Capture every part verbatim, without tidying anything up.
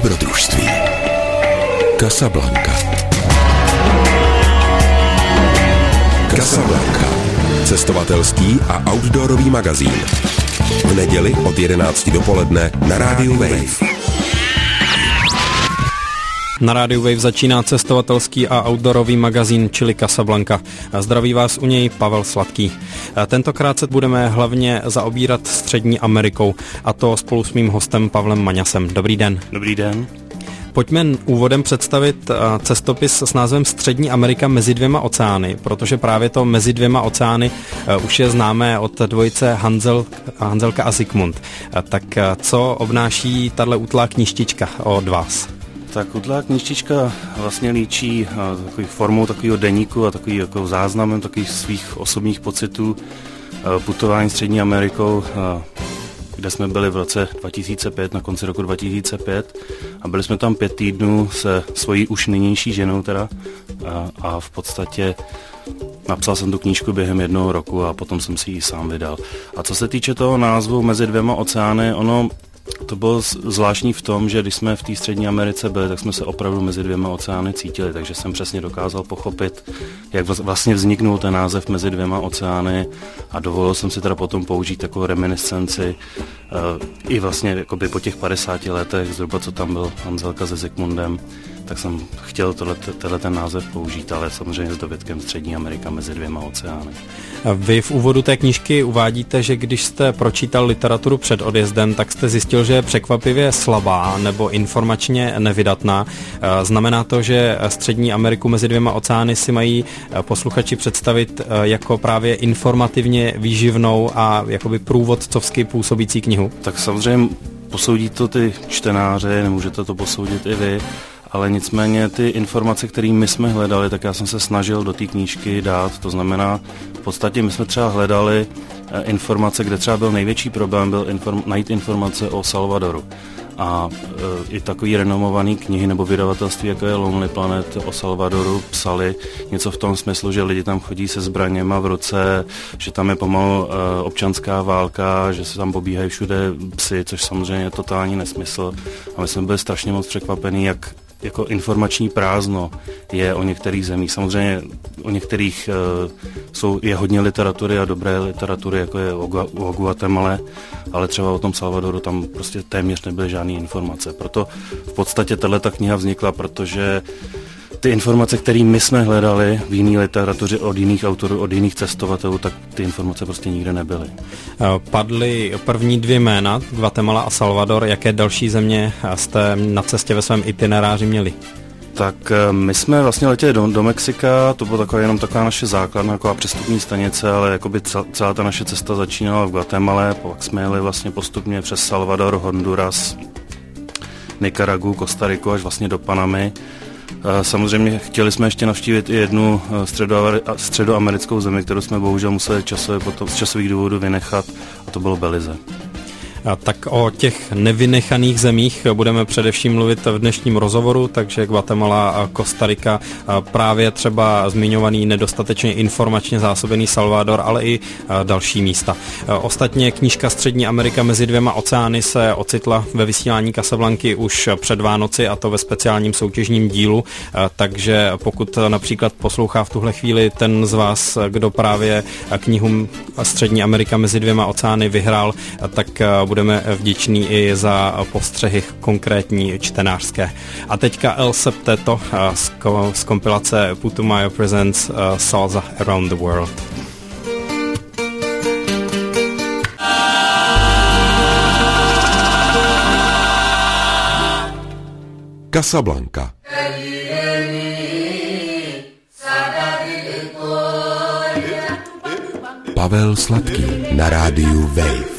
dobrodružství. Casablanca. Casablanca. Cestovatelský a outdoorový magazín. V neděli od jedenácti dopoledne na rádiu Wave. Na rádiu Wave začíná cestovatelský a outdoorový magazín, čili Casablanca. Zdraví vás u něj Pavel Sladký. Tentokrát se budeme hlavně zaobírat Střední Amerikou, a to spolu s mým hostem Pavlem Maňasem. Dobrý den. Dobrý den. Pojďme úvodem představit cestopis s názvem Střední Amerika mezi dvěma oceány, protože právě to mezi dvěma oceány už je známé od dvojice Hanzel, Hanzelka a Zikmund. Tak co obnáší tahle útlá knížtička od vás? Tak útlá knížtička vlastně líčí takový formou takového deníku a takový jako záznamem takových svých osobních pocitů putování Střední Amerikou, kde jsme byli v roce dva tisíce pět, na konci roku dva tisíce pět, a byli jsme tam pět týdnů se svojí už nynější ženou teda a, a v podstatě napsal jsem tu knížku během jednoho roku a potom jsem si ji sám vydal. A co se týče toho názvu Mezi dvěma oceány, ono to bylo zvláštní v tom, že když jsme v té Střední Americe byli, tak jsme se opravdu mezi dvěma oceány cítili, takže jsem přesně dokázal pochopit, jak vlastně vzniknul ten název Mezi dvěma oceány, a dovolil jsem si teda potom použít takovou reminiscenci uh, i vlastně jakoby po těch padesáti letech, zhruba co tam byl Hanzelka se Zikmundem, tak jsem chtěl tohle, tenhle ten název použít, ale samozřejmě s dovětkem Střední Amerika mezi dvěma oceány. Vy v úvodu té knížky uvádíte, že když jste pročítal literaturu před odjezdem, tak jste zjistil, že je překvapivě slabá nebo informačně nevydatná. Znamená to, že Střední Ameriku mezi dvěma oceány si mají posluchači představit jako právě informativně výživnou a jakoby průvodcovsky působící knihu? Tak samozřejmě posoudí to ty čtenáři, nemůžete to posoudit i vy, ale nicméně ty informace, které my jsme hledali, tak já jsem se snažil do té knížky dát. To znamená, v podstatě my jsme třeba hledali informace, kde třeba byl největší problém, byl inform- najít informace o Salvadoru. A e, i takový renomovaný knihy nebo vydavatelství, jako je Lonely Planet, o Salvadoru psali něco v tom smyslu, že lidi tam chodí se zbraněma v ruce, že tam je pomalu e, občanská válka, že se tam pobíhají všude psy, což samozřejmě je totální nesmysl. A my jsme byli strašně moc překvapení, jak jako informační prázdno je o některých zemích. Samozřejmě o některých e, jsou, je hodně literatury a dobré literatury, jako je o, o Guatemala, ale třeba o tom Salvadoru tam prostě téměř nebyly žádné informace. Proto v podstatě tato kniha vznikla, protože ty informace, které my jsme hledali v jiné literatuře od jiných autorů, od jiných cestovatelů, tak ty informace prostě nikde nebyly. Padly první dvě jména, Guatemala a Salvador. Jaké další země jste na cestě ve svém itineráři měli? Tak my jsme vlastně letěli do, do Mexika, to byla taková, jenom taková naše základna, taková přestupní stanice, ale jakoby celá ta naše cesta začínala v Guatemala, pak jsme jeli vlastně postupně přes Salvador, Honduras, Nikaragu, Kostariku až vlastně do Panamy. Samozřejmě chtěli jsme ještě navštívit i jednu středoamerickou zemi, kterou jsme bohužel museli časově, potom, z časových důvodů vynechat, a to bylo Belize. Tak o těch nevynechaných zemích budeme především mluvit v dnešním rozhovoru, takže Guatemala a Kostarika, právě třeba zmiňovaný nedostatečně informačně zásobený Salvador, ale i další místa. Ostatně knížka Střední Amerika mezi dvěma oceány se ocitla ve vysílání Casablanky už před Vánoci, a to ve speciálním soutěžním dílu, takže pokud například poslouchá v tuhle chvíli ten z vás, kdo právě knihu Střední Amerika mezi dvěma oceány vyhrál, tak budeme vděční i za postřehy konkrétní čtenářské. A teďka El Septeto z, ko- z kompilace Putumayo Presents uh, Salsa Around the World. Casablanca. Pavel Sladký na rádiu Wave.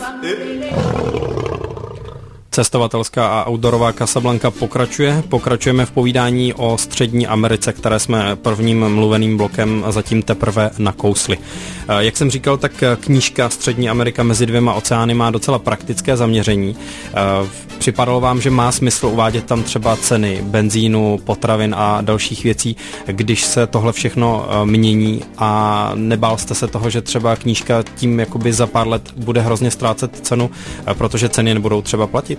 Cestovatelská a outdoorová Casablanca pokračuje. Pokračujeme v povídání o Střední Americe, které jsme prvním mluveným blokem zatím teprve nakousli. Jak jsem říkal, tak knížka Střední Amerika mezi dvěma oceány má docela praktické zaměření. Připadalo vám, že má smysl uvádět tam třeba ceny benzínu, potravin a dalších věcí, když se tohle všechno mění, a nebál jste se toho, že třeba knížka tím jakoby za pár let bude hrozně ztrácet cenu, protože ceny nebudou třeba platit?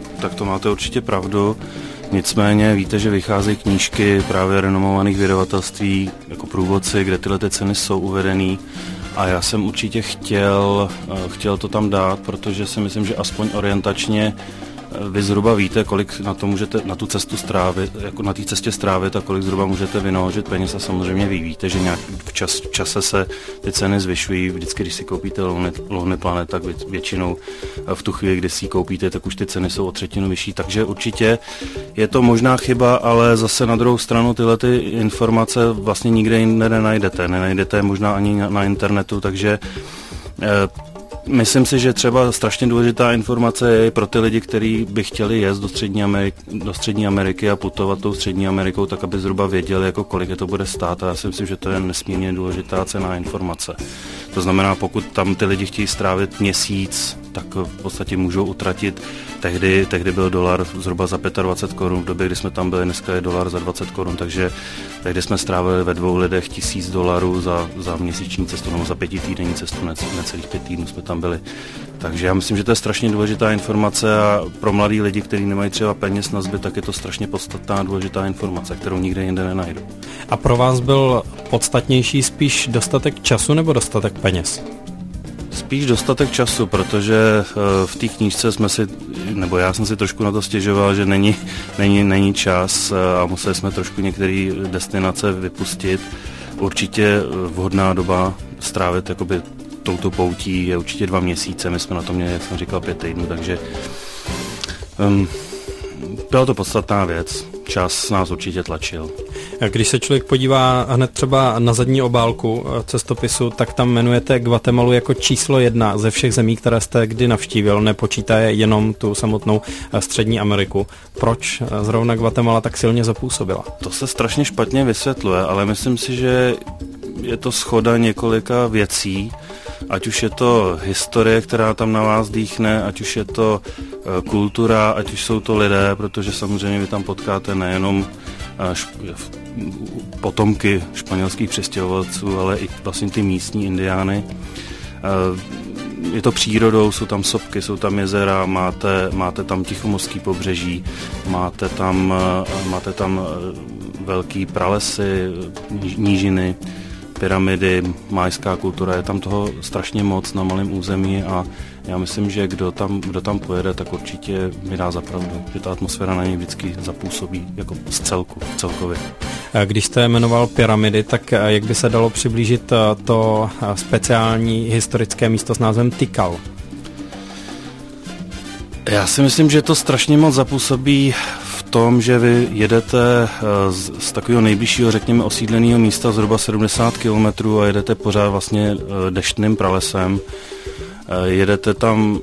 tak to máte určitě pravdu. Nicméně víte, že vycházejí knížky právě renomovaných vydavatelství jako průvodci, kde tyhle ty ceny jsou uvedený. A já jsem určitě chtěl, chtěl to tam dát, protože si myslím, že aspoň orientačně vy zhruba víte, kolik na to můžete, na tu cestu strávit, jako na té cestě strávit a kolik zhruba můžete vynaložit peněz a samozřejmě vy víte, že nějak v, čas, v čase se ty ceny zvyšují. Vždycky, když si koupíte Louny Planet, tak většinou v tu chvíli, kdy si ji koupíte, tak už ty ceny jsou o třetinu vyšší. Takže určitě je to možná chyba, ale zase na druhou stranu tyhle ty informace vlastně nikde jinde nenajdete. Nenajdete možná ani na, na internetu, takže eh, myslím si, že třeba strašně důležitá informace je pro ty lidi, kteří by chtěli jet do Střední, Ameriky, do Střední Ameriky a putovat tou Střední Amerikou, tak aby zhruba věděli, jako kolik je to bude stát. A já si myslím, že to je nesmírně důležitá cena informace. To znamená, pokud tam ty lidi chtějí strávit měsíc, tak v podstatě můžou utratit. Tehdy, tehdy byl dolar zhruba za dvacet pět korun, v době, kdy jsme tam byli, dneska je dolar za dvacet korun, takže tehdy jsme strávili ve dvou lidech tisíc dolarů za, za měsíční cestu, nebo za pětitýdenní cestu, ne, necelých pět týdnů jsme tam byli. Takže já myslím, že to je strašně důležitá informace a pro mladý lidi, kteří nemají třeba peněz na zbyt, tak je to strašně podstatná důležitá informace, kterou nikde jinde nenajdu. A pro vás byl podstatnější spíš dostatek času nebo dostatek peněz? Spíš dostatek času, protože v té knížce jsme si, nebo já jsem si trošku na to stěžoval, že není, není, není čas a museli jsme trošku některé destinace vypustit. Určitě vhodná doba strávit jakoby touto poutí je určitě dva měsíce, my jsme na to měli, jak jsem říkal, pět týdnů, takže um, byla to podstatná věc. Čas nás určitě tlačil. Když se člověk podívá hned třeba na zadní obálku cestopisu, tak tam jmenujete Guatemalu jako číslo jedna ze všech zemí, které jste kdy navštívil, nepočítaje jenom tu samotnou Střední Ameriku. Proč zrovna Guatemala tak silně zapůsobila? To se strašně špatně vysvětluje, ale myslím si, že je to shoda několika věcí, ať už je to historie, která tam na vás dýchne, ať už je to kultura, ať už jsou to lidé, protože samozřejmě vy tam potkáte nejenom potomky španělských přistěhovalců, ale i vlastně ty místní indiány. Je to přírodou, jsou tam sopky, jsou tam jezera, máte, máte tam Tichomořský pobřeží, máte tam, máte tam velký pralesy, nížiny, pyramidy, májská kultura, je tam toho strašně moc na malém území a já myslím, že kdo tam, kdo tam pojede, tak určitě mi dá za pravdu, že ta atmosféra na něj vždycky zapůsobí jako z celku, celkově. Když jste jmenoval pyramidy, tak jak by se dalo přiblížit to speciální historické místo s názvem Tikal? Já si myslím, že to strašně moc zapůsobí v tom, že vy jedete z, z takového nejbližšího, řekněme, osídleného místa zhruba sedmdesát kilometrů a jedete pořád vlastně deštným pralesem. Jedete tam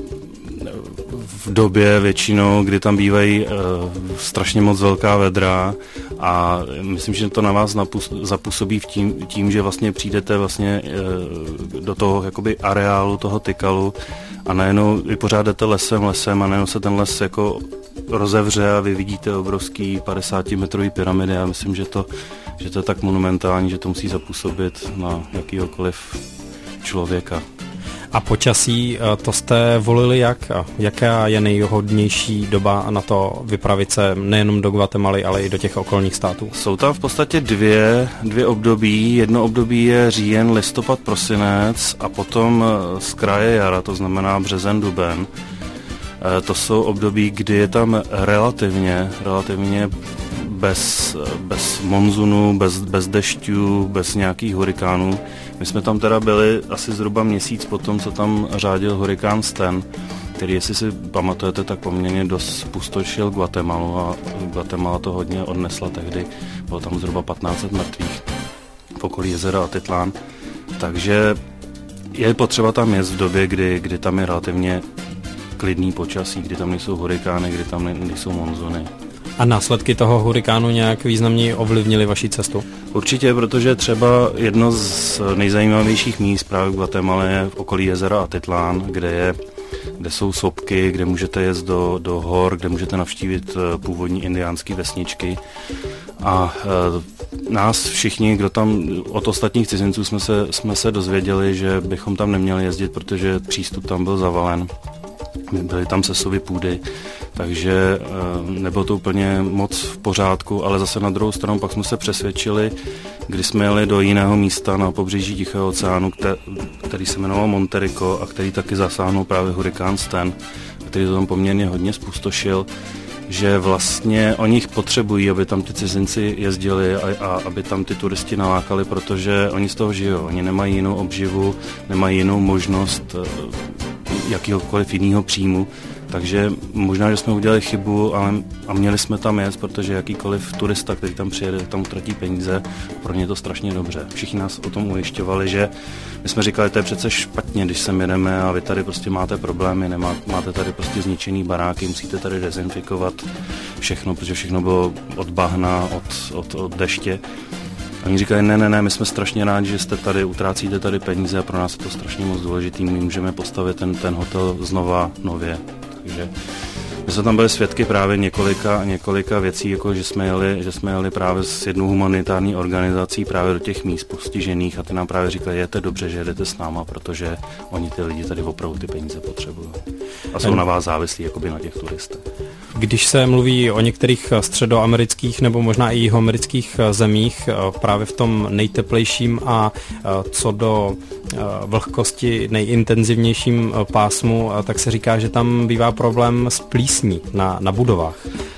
v době většinou, kdy tam bývají uh, strašně moc velká vedra a myslím, že to na vás napus- zapůsobí v tím, tím, že vlastně přijdete vlastně uh, do toho jakoby areálu toho Tikalu a najednou vy pořád jdete lesem, lesem a najednou se ten les jako rozevře a vy vidíte obrovský padesátimetrový pyramidy. Já myslím, že to, že to je tak monumentální, že to musí zapůsobit na jakýhokoliv člověka. A počasí, to jste volili jak? Jaká je nejhodnější doba na to vypravit se nejenom do Guatemaly, ale i do těch okolních států? Jsou tam v podstatě dvě, dvě období. Jedno období je říjen, listopad, prosinec a potom z kraje jara, to znamená březen, duben. To jsou období, kdy je tam relativně, relativně bez, bez monzunu, bez, bez dešťů, bez nějakých hurikánů. My jsme tam teda byli asi zhruba měsíc potom, co tam řádil hurikán Stan, který, jestli si pamatujete, tak poměrně dost spustošil Guatemalu a Guatemala to hodně odnesla tehdy. Bylo tam zhruba patnáct set mrtvých v okolí jezera Atitlán. Takže je potřeba tam jet v době, kdy, kdy tam je relativně klidný počasí, kdy tam nejsou hurikány, kdy tam nejsou monzuny. A následky toho hurikánu nějak významně ovlivnily vaši cestu? Určitě, protože třeba jedno z nejzajímavějších míst právě v Guatemala je v okolí jezera Atitlán, kde, je, kde jsou sopky, kde můžete jet do, do hor, kde můžete navštívit původní indiánské vesničky. A e, nás všichni, kdo tam od ostatních cizinců jsme se, jsme se dozvěděli, že bychom tam neměli jezdit, protože přístup tam byl zavalen. byly tam sesuvy půdy, takže nebylo to úplně moc v pořádku, ale zase na druhou stranu pak jsme se přesvědčili, když jsme jeli do jiného místa na pobřeží Tichého oceánu, který se jmenoval Monterrico a který taky zasáhnul právě hurikán Stan, který to tam poměrně hodně zpustošil, že vlastně oni jich potřebují, aby tam ty cizinci jezdili a, a aby tam ty turisti nalákali, protože oni z toho žijou. Oni nemají jinou obživu, nemají jinou možnost jakýhokoliv jiného příjmu. Takže možná, že jsme udělali chybu, ale a měli jsme tam jet, protože jakýkoliv turista, který tam přijede, tam utratí peníze, pro ně je to strašně dobře. Všichni nás o tom ujišťovali, že my jsme říkali, to je přece špatně, když sem jedeme a vy tady prostě máte problémy, nemá, máte tady prostě zničený baráky, musíte tady dezinfikovat všechno, protože všechno bylo od bahna, od, od, od deště. A oni říkají, ne, ne, ne, my jsme strašně rádi, že jste tady, utrácíte tady peníze a pro nás je to strašně moc důležitý, my můžeme postavit ten, ten hotel znova nově. Takže my jsme tam byli svědky právě několika, několika věcí, jako že jsme jeli, že jsme jeli právě s jednou humanitární organizací právě do těch míst postižených a ty nám právě říkali, jete dobře, že jedete s náma, protože oni ty lidi tady opravdu ty peníze potřebují. A jsou na vás závislí, jakoby na těch turistech. Když se mluví o některých středoamerických nebo možná i jihoamerických zemích, právě v tom nejteplejším a co do vlhkosti nejintenzivnějším pásmu, tak se říká, že tam bývá problém s plísní na, na budovách.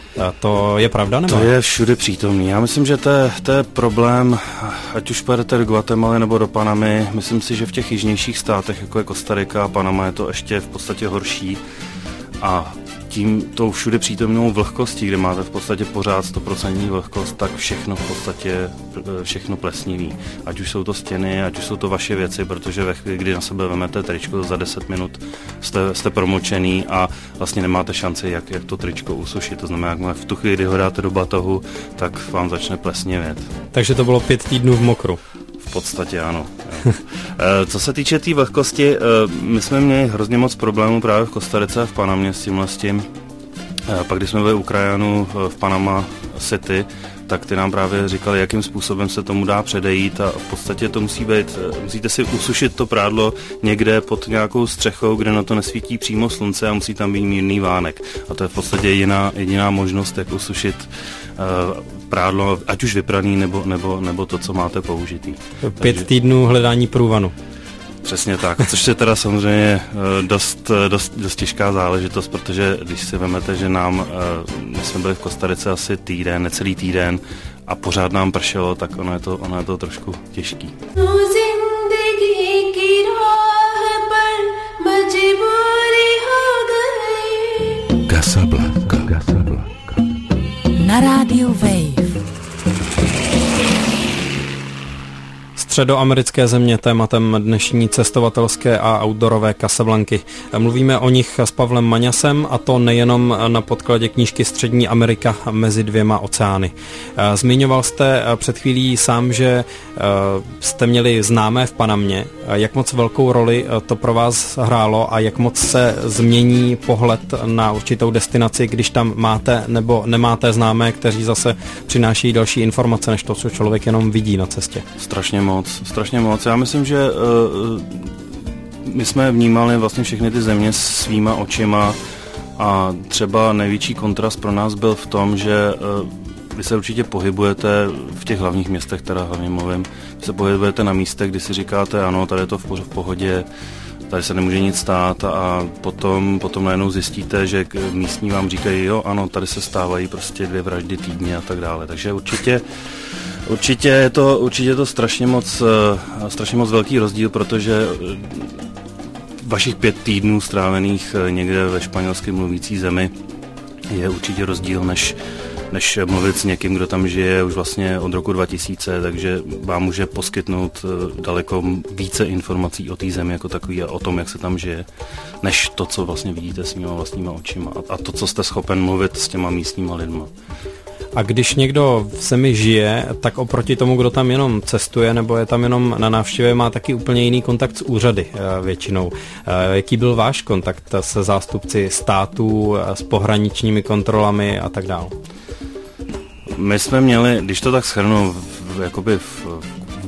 To je pravda, nebo? To je všude přítomný. Já myslím, že to je, to je problém, ať už pojedete do Guatemaly nebo do Panamy. Myslím si, že v těch jižnějších státech, jako je Kostarika a Panama, je to ještě v podstatě horší. A tím tou všude přítomnou vlhkostí, kde máte v podstatě pořád sto procent vlhkost, tak všechno v podstatě všechno plesniví. Ať už jsou to stěny, ať už jsou to vaše věci, protože ve chvíli, kdy na sebe vemete tričko, za deset minut jste, jste promočený a vlastně nemáte šanci, jak, jak to tričko usušit. To znamená, jak v tu chvíli, kdy ho dáte do batohu, tak vám začne plesnivět. Takže to bylo pět týdnů v mokru. V podstatě ano. Co se týče té tý vlhkosti, my jsme měli hrozně moc problémů právě v Kostarice a v Panamě s tímhle s tím. Pak když jsme byli u krajanů v Panama City, tak ty nám právě říkali, jakým způsobem se tomu dá předejít a v podstatě to musí být, musíte si usušit to prádlo někde pod nějakou střechou, kde na to nesvítí přímo slunce a musí tam být mírný vánek. A to je v podstatě jediná, jediná možnost, jak usušit uh, prádlo, ať už vypraný, nebo, nebo, nebo to, co máte použitý. Pět Takže... týdnů hledání průvanu. Přesně tak, což je teda samozřejmě dost, dost, dost těžká záležitost, protože když si vemete, že nám, my jsme byli v Kostarice asi týden, necelý týden a pořád nám pršelo, tak ono je to, ono je to trošku těžký. Casablanca. Na rádiu Wave. Středoamerické země tématem dnešní cestovatelské a outdoorové Casablanky. Mluvíme o nich s Pavlem Maňasem a to nejenom na podkladě knížky Střední Amerika mezi dvěma oceány. Zmiňoval jste před chvílí sám, že jste měli známé v Panamě. Jak moc velkou roli to pro vás hrálo a jak moc se změní pohled na určitou destinaci, když tam máte nebo nemáte známé, kteří zase přináší další informace, než to, co člověk jenom vidí na cestě? Strašně moc. Strašně moc. Já myslím, že uh, my jsme vnímali vlastně všechny ty země svýma očima a třeba největší kontrast pro nás byl v tom, že uh, vy se určitě pohybujete v těch hlavních městech, teda hlavně mluvím, vy se pohybujete na místech, kdy si říkáte, ano, tady je to v pohodě, tady se nemůže nic stát a potom, potom najednou zjistíte, že místní vám říkají, jo, ano, tady se stávají prostě dvě vraždy týdně a tak dále. Takže určitě Určitě je to, určitě je to strašně moc, strašně moc velký rozdíl, protože vašich pět týdnů strávených někde ve španělsky mluvící zemi je určitě rozdíl, než, než mluvit s někým, kdo tam žije už vlastně od roku dva tisíce, takže vám může poskytnout daleko více informací o té zemi jako takový a o tom, jak se tam žije, než to, co vlastně vidíte svýma vlastníma očima a to, co jste schopen mluvit s těma místníma lidma. A když někdo v zemi žije, tak oproti tomu, kdo tam jenom cestuje nebo je tam jenom na návštěvě, má taky úplně jiný kontakt s úřady většinou. Jaký byl váš kontakt se zástupci států, s pohraničními kontrolami a tak dále? My jsme měli, když to tak shrnu, jakoby v, v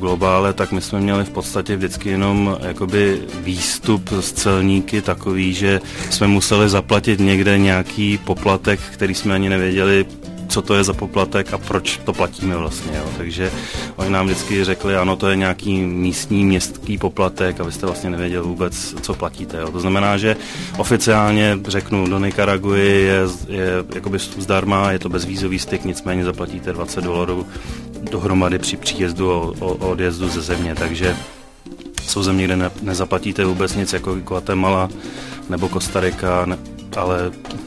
globále, tak my jsme měli v podstatě vždycky jenom jakoby výstup z celníky takový, že jsme museli zaplatit někde nějaký poplatek, který jsme ani nevěděli, co to je za poplatek a proč to platíme vlastně. Jo. Takže oni nám vždycky řekli, ano, to je nějaký místní městský poplatek a vy jste vlastně nevěděli vůbec, co platíte. Jo. To znamená, že oficiálně řeknu, do Nikaraguji je, je jakoby zdarma, je to bezvízový styk, nicméně zaplatíte dvacet dolarů dohromady při příjezdu a odjezdu ze země, takže jsou země, kde ne, nezaplatíte vůbec nic, jako Guatemala nebo Kostarika, ne, ale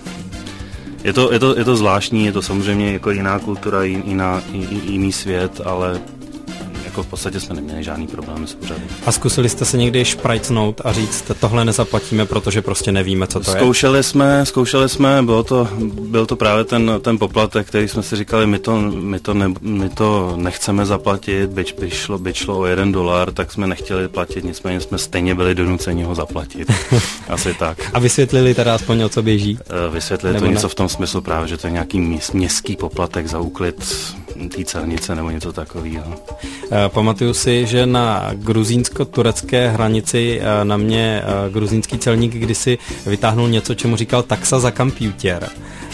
je to, je, to, je to zvláštní, je to samozřejmě jako jiná kultura, jiná, jiný svět, ale jako v podstatě jsme neměli žádný problém s úřady. A zkusili jste se někdy šprajcnout a říct, tohle nezaplatíme, protože prostě nevíme, co to je? Zkoušeli jsme, zkoušeli jsme, bylo to, byl to právě ten, ten poplatek, který jsme si říkali, my to, my to, ne, my to nechceme zaplatit, byť by šlo, by šlo o jeden dolar, tak jsme nechtěli platit, nicméně jsme stejně byli donuceni ho zaplatit. Asi tak. A vysvětlili teda aspoň, o co běží? Vysvětlili nebo to ne? Něco v tom smyslu právě, že to je nějaký městský poplatek za úklid té celnice nebo něco takového. Pamatuju si, že na gruzínsko-turecké hranici na mě gruzínský celník kdysi vytáhnul něco, čemu říkal taxa za komputer.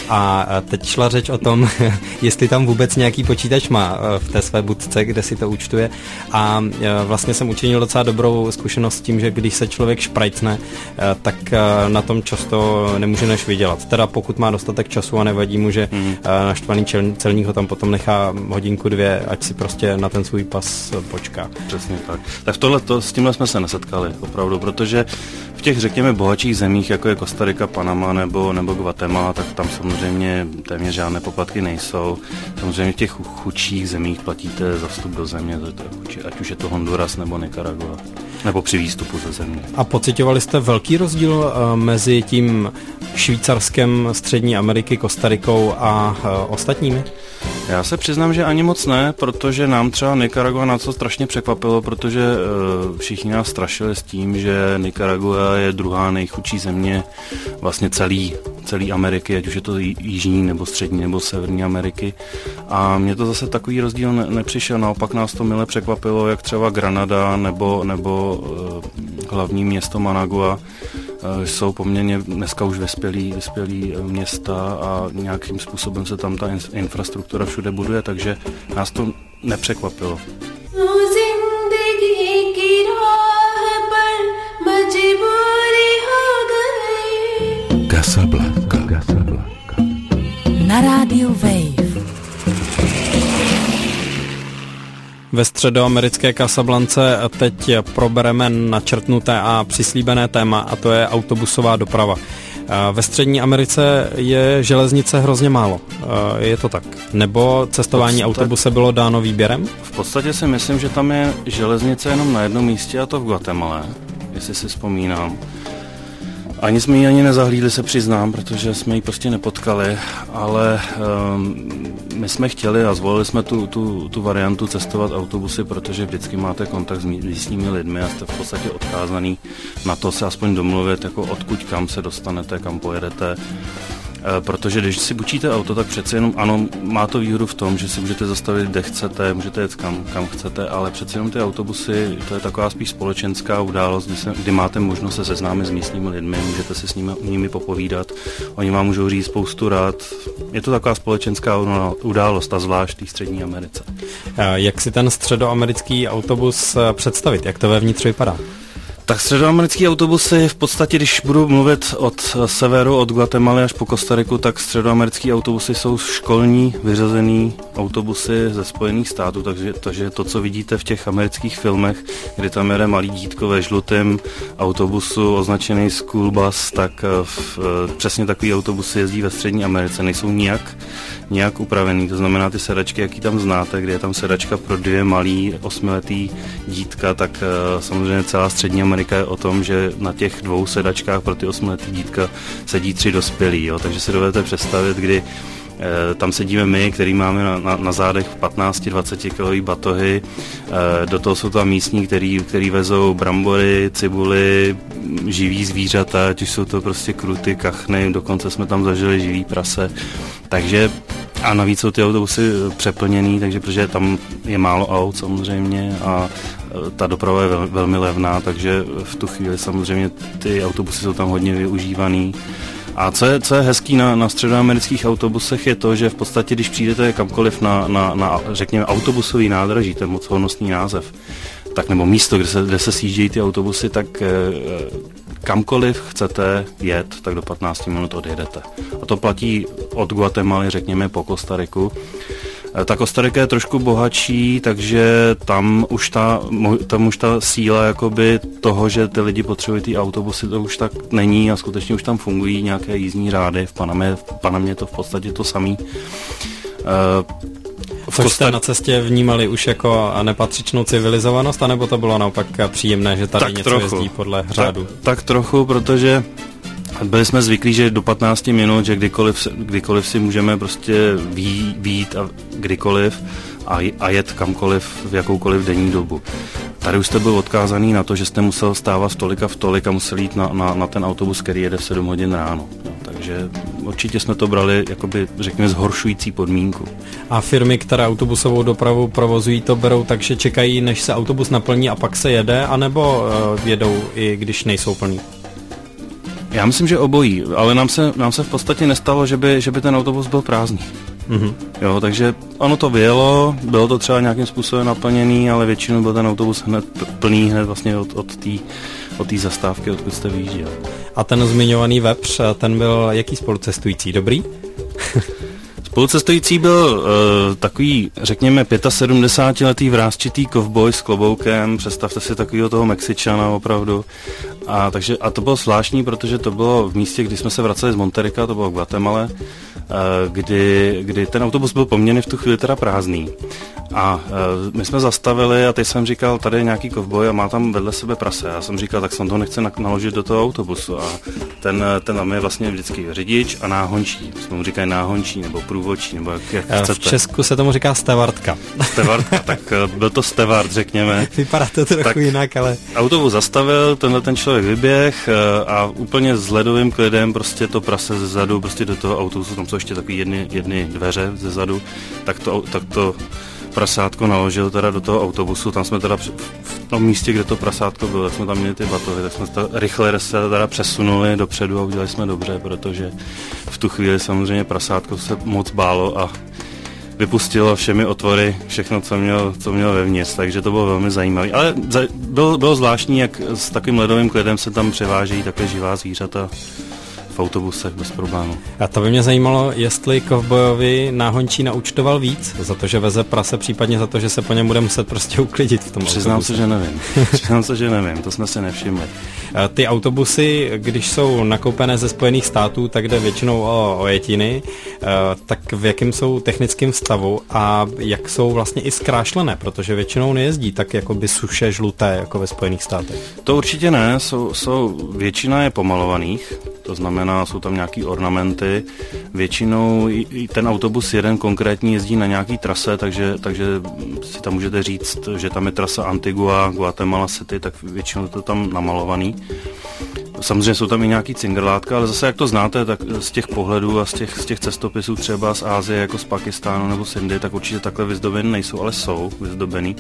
A teď šla řeč o tom, jestli tam vůbec nějaký počítač má v té své budce, kde si to účtuje. A vlastně jsem učinil docela dobrou zkušenost s tím, že když se člověk šprajcne, tak na tom často nemůže než vydělat. Teda pokud má dostatek času a nevadí mu, že mm. naštvaný celník ho tam potom nechá hodinku, dvě, ať si prostě na ten svůj pas počká. Přesně tak. Tak tohle, to, s tímhle jsme se nesetkali, opravdu, protože v těch, řekněme, bohatších zemích, jako je Kostarika, Panama nebo, nebo Guatemala, tak tam samozřejmě téměř žádné poplatky nejsou. Samozřejmě v těch chudších zemích platíte za vstup do země, to je to chudší, ať už je to Honduras nebo Nicaragua, nebo při výstupu ze země. A pociťovali jste velký rozdíl uh, mezi tím Švýcarskem, Střední Ameriky, Kostarikou a uh, ostatními? Já se přiznám, že ani moc ne, protože nám třeba Nicaragua na co strašně překvapilo, protože uh, všichni nás strašili s tím, že Nicaragua je druhá nejchudší země vlastně celý, celý Ameriky, ať už je to jižní nebo střední nebo severní Ameriky. A mně to zase takový rozdíl ne- nepřišel, naopak nás to mile překvapilo, jak třeba Granada nebo, nebo uh, hlavní město Managua jsou poměrně dneska už vyspělý, vyspělý města a nějakým způsobem se tam ta infrastruktura všude buduje, takže nás to nepřekvapilo. Casablanca. Na rádiu Wave. Ve středoamerické Casablance teď probereme načrtnuté a přislíbené téma, a to je autobusová doprava. Ve Střední Americe je železnice hrozně málo. Je to tak? Nebo cestování podstatě, autobuse bylo dáno výběrem? V podstatě si myslím, že tam je železnice jenom na jednom místě, a to v Guatemala, jestli si vzpomínám. Ani jsme ji ani nezahlídli, se přiznám, protože jsme ji prostě nepotkali, ale um, my jsme chtěli a zvolili jsme tu, tu, tu variantu cestovat autobusy, protože vždycky máte kontakt s místními lidmi a jste v podstatě odkázaný na to se aspoň domluvit, jako odkud kam se dostanete, kam pojedete. Protože když si bučíte auto, tak přece jenom ano, má to výhodu v tom, že si můžete zastavit, kde chcete, můžete jet kam, kam chcete, ale přece jenom ty autobusy, to je taková spíš společenská událost, kdy, se, kdy máte možnost se seznámit s místními lidmi, můžete si s nimi, nimi popovídat, oni vám můžou říct spoustu rád. Je to taková společenská událost, a zvlášť v Střední Americe. Jak si ten středoamerický autobus představit? Jak to vevnitř vypadá? Tak středoamerický autobusy, v podstatě, když budu mluvit od severu, od Guatemaly až po Kostariku, tak středoamerický autobusy jsou školní, vyřazený autobusy ze Spojených států, takže, takže to, co vidíte v těch amerických filmech, kdy tam jede malý dítko ve žlutém autobusu označený school bus, tak v, přesně takový autobusy jezdí ve Střední Americe, nejsou nijak, nijak upravený, to znamená ty sedačky, jaký tam znáte, kde je tam sedačka pro dvě malý osmiletý dítka, tak samozřejmě celá Střední Amerika je o tom, že na těch dvou sedačkách pro ty osmiletý dítka sedí tři dospělí, jo? Takže si dovedete představit, kdy e, tam sedíme my, který máme na, na, na zádech patnáct dvacet kilový batohy, e, do toho jsou tam místní, který, který vezou brambory, cibuly, živý zvířata, ať už jsou to prostě kruty, kachny, dokonce jsme tam zažili živý prase, takže A navíc jsou ty autobusy přeplněný, takže protože tam je málo aut samozřejmě a ta doprava je vel, velmi levná, takže v tu chvíli samozřejmě ty autobusy jsou tam hodně využívaný. A co je, co je hezký na, na středoamerických autobusech je to, že v podstatě, když přijdete kamkoliv na, na, na řekněme, autobusový nádraží, ten moc honosný název, tak nebo místo, kde se, kde se sjíždějí ty autobusy, tak eh, kamkoliv chcete jet, tak do patnáct minut odjedete. A to platí od Guatemaly, řekněme, po Kostariku. Ta Kostarika je trošku bohatší, takže tam už ta, tam už ta síla jakoby toho, že ty lidi potřebují ty autobusy, to už tak není a skutečně už tam fungují nějaké jízdní řády. V Panamě, v Panamě je to v podstatě to samý. V Což jste na cestě vnímali už jako nepatřičnou civilizovanost, anebo to bylo naopak příjemné, že tady tak něco trochu. Jezdí podle řádu? Tak, tak trochu, protože byli jsme zvyklí, že do patnácti minut, že kdykoliv, kdykoliv si můžeme prostě vyjít a kdykoliv a, a jet kamkoliv v jakoukoliv denní dobu. Tady už jste byl odkázaný na to, že jste musel stávat v tolik a v tolik a musel jít na, na, na ten autobus, který jede v sedm hodin ráno. No, takže určitě jsme to brali, jakoby, řekněme, zhoršující podmínku. A firmy, které autobusovou dopravu provozují, to berou tak, že čekají, než se autobus naplní a pak se jede, anebo uh, jedou i když nejsou plný? Já myslím, že obojí, ale nám se, nám se v podstatě nestalo, že by, že by ten autobus byl prázdný. Mm-hmm. Jo, takže ono to vyjelo, bylo to třeba nějakým způsobem naplněný, ale většinou byl ten autobus hned plný, hned vlastně od, od té od té zastávky, odkud jste vyjížděl. A ten zmiňovaný Vepř, ten byl jaký spolucestující? Dobrý? Spolucestující byl uh, takový, řekněme, sedmdesátipětiletý vrásčitý kovboj s kloboukem, představte si takového toho Mexičana opravdu. A, takže, a to bylo zvláštní, protože to bylo v místě, kdy jsme se vraceli z Monterika, to bylo v Guatemala, uh, kdy, kdy ten autobus byl poměrně v tu chvíli teda prázdný. A uh, my jsme zastavili a teď jsem říkal, tady je nějaký kovboj a má tam vedle sebe prase. Já jsem říkal, tak jsem to nechce naložit do toho autobusu. A ten, ten tam je vlastně vždycky řidič a náhončí. Jsme mu říkají náhončí nebo průvodčí, nebo jak, jak chcete. V Česku se tomu říká stevardka. Stevardka, tak byl to stevard, řekněme. Vypadá to trochu tak jinak, ale... Autobus zastavil, tenhle ten člověk vyběh a úplně s ledovým klidem prostě to prase ze zadu, prostě do toho autobusu, tam jsou ještě takový jedny, jedny dveře ze zadu, tak to, tak to prasátko naložil teda do toho autobusu, tam jsme teda v tom místě, kde to prasátko bylo, tak jsme tam měli ty batohy, tak jsme to rychle se teda přesunuli dopředu a udělali jsme dobře, protože v tu chvíli samozřejmě prasátko se moc bálo a vypustilo všemi otvory všechno, co mělo, co mělo vevnitř, takže to bylo velmi zajímavé. Ale bylo, bylo zvláštní, jak s takovým ledovým klidem se tam převážejí také živá zvířata v autobusech bez problému. A to by mě zajímalo, jestli kovbojovi náhončí naúčtoval víc za to, že veze prase, případně za to, že se po něm bude muset prostě uklidit v tom Přiznám autobuse. se, že nevím. Přiznám se, že nevím, to jsme si nevšimli. Ty autobusy, když jsou nakoupené ze Spojených států, tak jde většinou o ojetiny, tak v jakém jsou technickém stavu a jak jsou vlastně i zkrášlené, protože většinou nejezdí tak jako by suše, žluté, jako ve Spojených státech. To určitě ne, jsou, jsou, většina je pomalovaných, to znamená, jsou tam nějaký ornamenty. Většinou ten autobus jeden konkrétní jezdí na nějaký trase, takže, takže si tam můžete říct, že tam je trasa Antigua, Guatemala City, tak většinou to tam namalovaný. Samozřejmě jsou tam i nějaký cingrlátka, ale zase jak to znáte, tak z těch pohledů a z těch, z těch cestopisů třeba z Asie, jako z Pakistánu nebo z Indie, tak určitě takhle vyzdobený nejsou, ale jsou vyzdobený.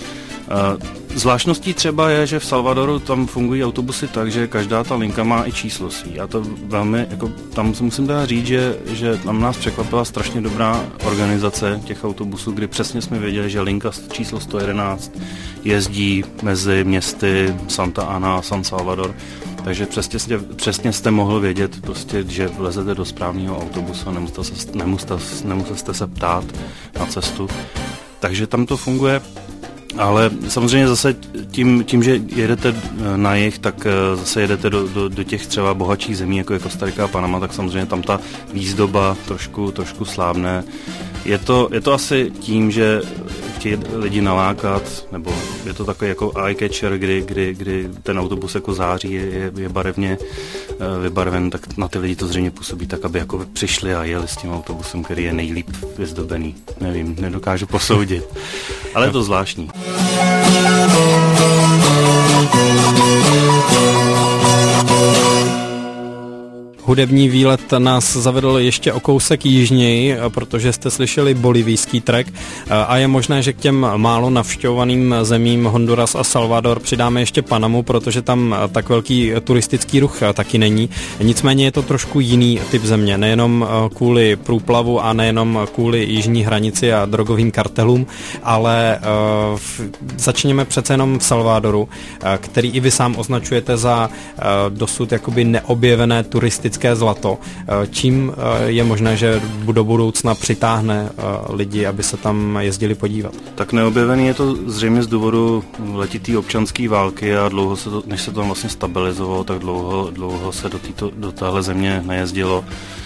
Zvláštností třeba je, že v Salvadoru tam fungují autobusy tak, že každá ta linka má i číslo svý. A to velmi, jako, tam musím teda říct, že, že tam nás překvapila strašně dobrá organizace těch autobusů, kdy přesně jsme věděli, že linka číslo sto jedenáct jezdí mezi městy Santa Ana a San Salvador. Takže přesně jste, přesně jste mohl vědět, prostě, že vlezete do správného autobusu a nemusel, se, nemusel, nemusel jste se ptát na cestu. Takže tam to funguje. Ale samozřejmě zase tím, tím, že jedete na jih, tak zase jedete do, do, do těch třeba bohatších zemí, jako je Kostarika a Panama, tak samozřejmě tam ta výzdoba trošku, trošku slábne. Je to, je to asi tím, že chtějí lidi nalákat, nebo je to takový jako eye-catcher, kdy, kdy, kdy ten autobus jako září, je, je barevně vybarven, tak na ty lidi to zřejmě působí tak, aby jako přišli a jeli s tím autobusem, který je nejlíp vyzdobený. Nevím, nedokážu posoudit. Ale je to zvláštní. Hudební výlet nás zavedl ještě o kousek jižněji, protože jste slyšeli bolivijský track a je možné, že k těm málo navštěvovaným zemím Honduras a Salvador přidáme ještě Panamu, protože tam tak velký turistický ruch taky není. Nicméně je to trošku jiný typ země, nejenom kvůli průplavu a nejenom kvůli jižní hranici a drogovým kartelům, ale uh, začněme přece jenom v Salvadoru, uh, který i vy sám označujete za uh, dosud jakoby neobjevené turistické zlato. Čím je možné, že do budoucna přitáhne lidi, aby se tam jezdili podívat? Tak neobjevený je to zřejmě z důvodu letitý občanské války a dlouho se to, než se to tam vlastně stabilizovalo, tak dlouho, dlouho se do, týto, do téhle země nejezdilo.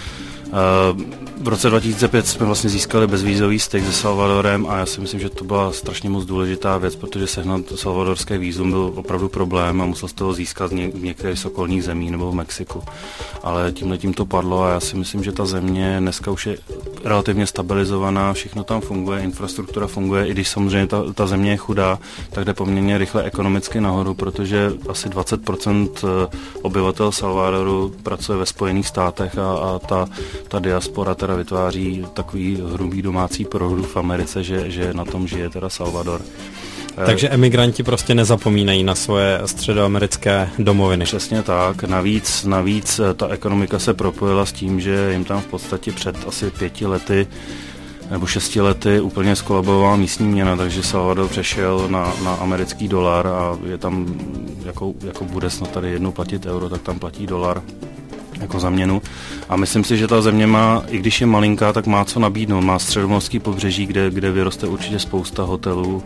V roce dva tisíce pět jsme vlastně získali bezvízový styk se Salvadorem a já si myslím, že to byla strašně moc důležitá věc, protože sehnat salvadorské vízum byl opravdu problém a musel z toho získat v některých z okolních zemí nebo v Mexiku. Ale tímhletím to padlo a já si myslím, že ta země dneska už je relativně stabilizovaná, všechno tam funguje, infrastruktura funguje, i když samozřejmě ta, ta země je chudá, tak jde poměrně rychle ekonomicky nahoru, protože asi dvacet procent obyvatel Salvadoru pracuje ve Spojených státech a, a ta, ta diaspora teda vytváří takový hrubý domácí produkt v Americe, že, že na tom žije teda Salvador. Takže emigranti prostě nezapomínají na svoje středoamerické domoviny. Přesně tak. Navíc, navíc ta ekonomika se propojila s tím, že jim tam v podstatě před asi pěti lety nebo šesti lety úplně skolabovala místní měna, takže Salvador přešel na, na americký dolar a je tam, jako, jako bude snad tady jednou platit euro, tak tam platí dolar jako za měnu. A myslím si, že ta země má, i když je malinká, tak má co nabídnout. Má středomořský pobřeží, kde, kde vyroste určitě spousta hotelů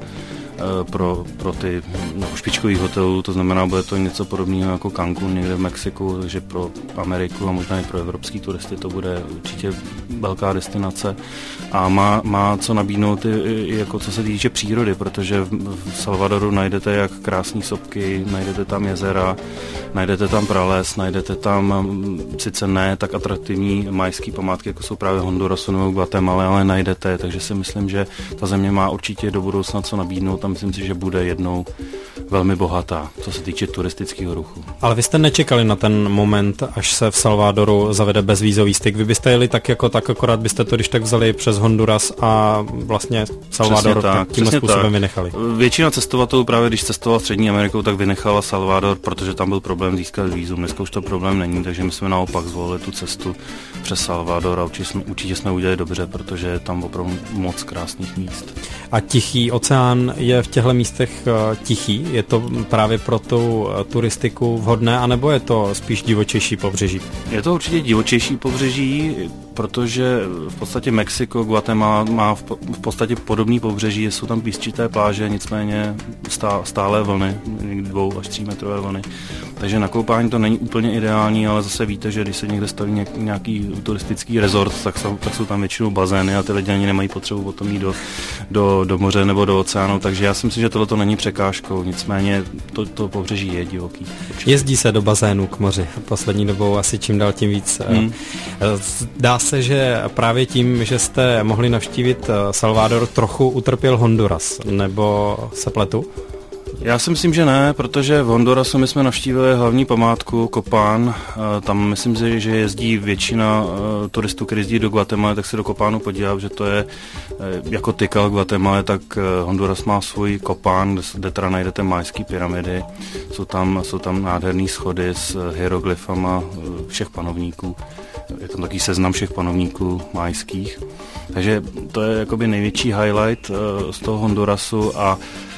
pro, pro ty no, špičkových hotelů, to znamená, bude to něco podobného jako Cancún někde v Mexiku, takže pro Ameriku a možná i pro evropský turisty to bude určitě velká destinace a má, má co nabídnout i, i jako co se týče přírody, protože v, v Salvadoru najdete jak krásné sopky, najdete tam jezera, najdete tam prales, najdete tam sice ne tak atraktivní majské památky, jako jsou právě Hondurasu nebo Guatemala, ale najdete, takže si myslím, že ta země má určitě do budoucna co nabídnout a myslím si, že bude jednou velmi bohatá, co se týče turistického ruchu. Ale vy jste nečekali na ten moment, až se v Salvadoru zavede bezvízový styk. Vy byste jeli tak jako tak, akorát byste to když tak vzali přes Honduras a vlastně Salvador tak, tímhle způsobem tak. vynechali. Většina cestovatelů právě když cestoval Střední Amerikou, tak vynechala Salvador, protože tam byl problém získat vízum. Dneska už to problém není, takže my jsme naopak zvolili tu cestu přes Salvador a určitě jsme, určitě jsme udělali dobře, protože je tam opravdu moc krásných míst. A Tichý oceán je v těchto místech tichý? Je to právě pro tu turistiku vhodné, anebo je to spíš divočejší pobřeží? Je to určitě divočejší pobřeží, protože v podstatě Mexiko, Guatemala má v podstatě podobný pobřeží, jsou tam písčité pláže, nicméně stále vlny, někdy dvou až tří metrové vlny. Takže na koupání to není úplně ideální, ale zase víte, že když se někde staví nějaký turistický rezort, tak jsou, tak jsou tam většinou bazény a ty lidi ani nemají potřebu potom jít do, do, do moře nebo do oceánu, takže já si myslím, že tohle to není překážkou, nicméně to, to pobřeží je divoký. Určitě. Jezdí se do bazénu k moři poslední dobou asi čím dál tím víc. Hmm. Dá se, že právě tím, že jste mohli navštívit Salvador, trochu utrpěl Honduras, nebo se pletu? Já si myslím, že ne, protože v Hondurasu my jsme navštívili hlavní památku Copán. Tam myslím si, že jezdí většina turistů, kteří jezdí do Guatemaly, tak se do Copánu podívá, že to je jako Tikal Guatemala, tak Honduras má svůj Copán, kde teda najdete majské pyramidy. Jsou tam, jsou tam nádherné schody s hieroglyfama všech panovníků. Je tam takový seznam všech panovníků majských. Takže to je jakoby největší highlight z toho Hondurasu a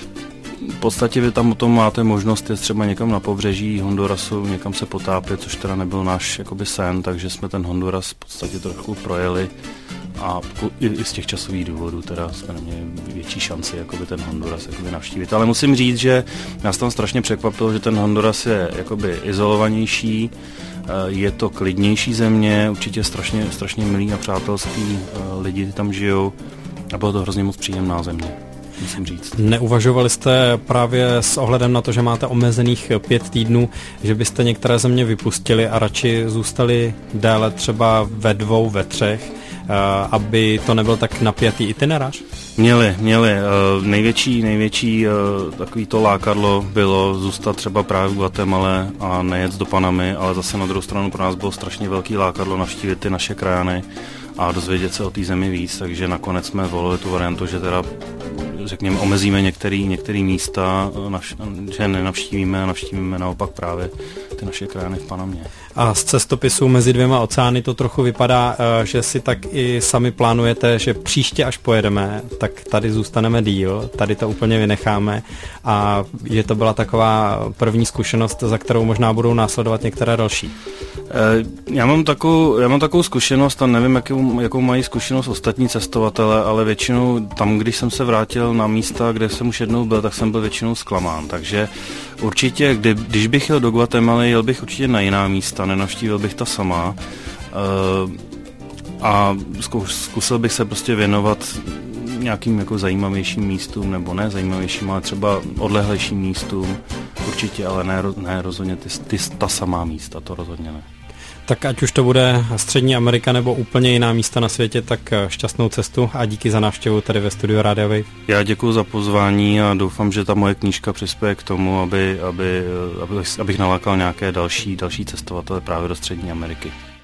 v podstatě vy tam o tom máte možnost je třeba někam na pobřeží Hondurasu, někam se potápět, což teda nebyl náš jakoby sen, takže jsme ten Honduras v podstatě trochu projeli a i, i z těch časových důvodů teda jsme neměli větší šanci jakoby ten Honduras jakoby navštívit. Ale musím říct, že nás tam strašně překvapilo, že ten Honduras je jakoby izolovanější, je to klidnější země, určitě strašně, strašně milý a přátelský lidi tam žijou a bylo to hrozně moc příjemná země. Musím říct. Neuvažovali jste právě s ohledem na to, že máte omezených pět týdnů, že byste některé země vypustili a radši zůstali déle třeba ve dvou, ve třech, aby to nebyl tak napjatý itinerář? Měli, měli. Největší, největší takový to lákadlo bylo zůstat třeba právě v Guatemale a nejet do Panamy, ale zase na druhou stranu pro nás bylo strašně velký lákadlo navštívit ty naše krajany a dozvědět se o té zemi víc, takže nakonec jsme volili tu variantu, že teda řekněme omezíme některé některé místa, že nenavštívíme a navštívíme naopak právě ty naše krajiny v Panamě. A z cestopisu mezi dvěma oceány to trochu vypadá, že si tak i sami plánujete, že příště až pojedeme, tak tady zůstaneme díl, tady to úplně vynecháme a že to byla taková první zkušenost, za kterou možná budou následovat některé další. Já mám takovou, já mám takovou zkušenost a nevím, jakou, jakou mají zkušenost ostatní cestovatele, ale většinou tam, když jsem se vrátil na místa, kde jsem už jednou byl, tak jsem byl většinou zklamán. Takže určitě, kdy, když bych jel do Guatemaly, jel bych určitě na jiná místa, nenavštívil bych ta sama a zkusil bych se prostě věnovat nějakým jako zajímavějším místům, nebo ne zajímavějším, ale třeba odlehlejším místům, určitě, ale ne, ne rozhodně ty, ty, ta samá místa, to rozhodně ne. Tak ať už to bude Střední Amerika nebo úplně jiná místa na světě, tak šťastnou cestu a díky za návštěvu tady ve studiu Radio Wave. Já děkuji za pozvání a doufám, že ta moje knížka přispěje k tomu, aby, aby, aby, abych nalákal nějaké další, další cestovatele právě do Střední Ameriky.